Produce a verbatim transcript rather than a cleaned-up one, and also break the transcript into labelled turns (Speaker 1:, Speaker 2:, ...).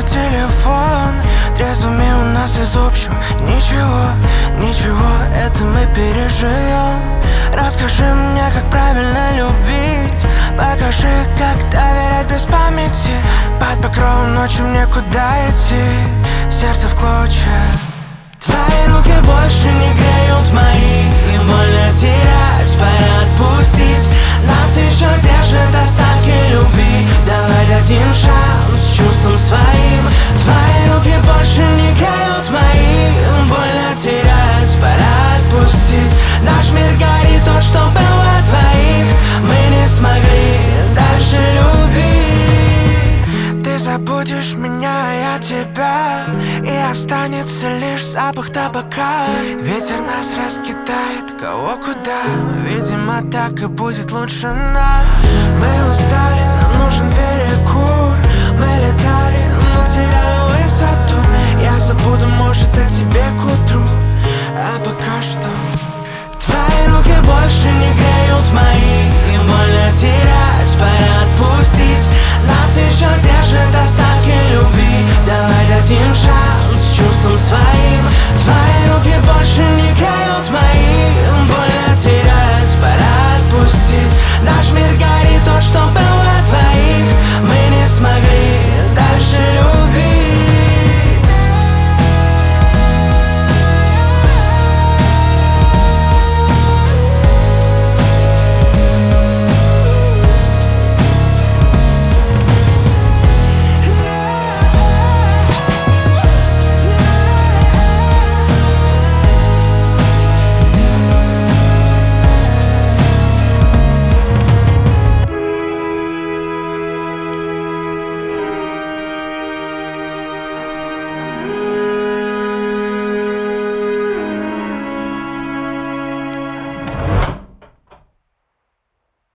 Speaker 1: телефон. Трезвыми у нас из общего ничего, ничего, это мы переживем. Расскажи мне, как правильно любить. Покажи, как доверять без памяти. Под покровом ночи мне куда идти, сердце в клочья. Твои руки больше не греют мои, и больно терять, пора отпустить. Нас еще держат остатки любви. Давай дадим шанс чувствам своим. Твои руки больше не греют мои, больно терять, пора отпустить. Наш мир горит, тот, что был на двоих. Мы не смогли дальше любить. Ты забудешь меня, а я тебя, и останется лишь запах табака. Ветер нас раскидает, кого куда. Видимо, так и будет лучше нам. Мы устали, нам нужен перекур. Мы летали, но теряли высоту. Я забуду, может, о тебе к утру, а пока что твои руки больше не греют мои, и больно терять, пора отпустить. Нас еще держат остатки любви. Давай дадим шанс чувствам своим.